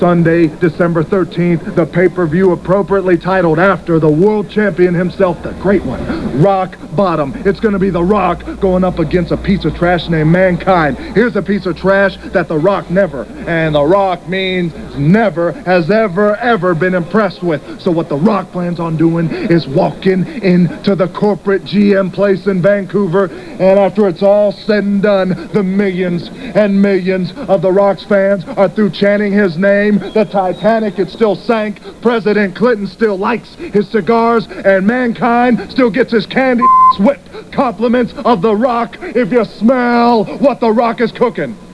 Sunday, December 13th, the pay-per-view appropriately titled after the world champion himself, the great one, Rock Bottom. It's going to be The Rock going up against a piece of trash named Mankind. Here's a piece of trash that The Rock never, and The Rock means never, has ever been impressed with. So what The Rock plans on doing is walking into the corporate GM place in Vancouver, and after it's all said and done, the millions and millions of The Rock's fans are through chanting his name. The Titanic, it still sank. President Clinton still likes his cigars, and Mankind still gets his candy whipped compliments of The Rock if you smell what The Rock is cooking.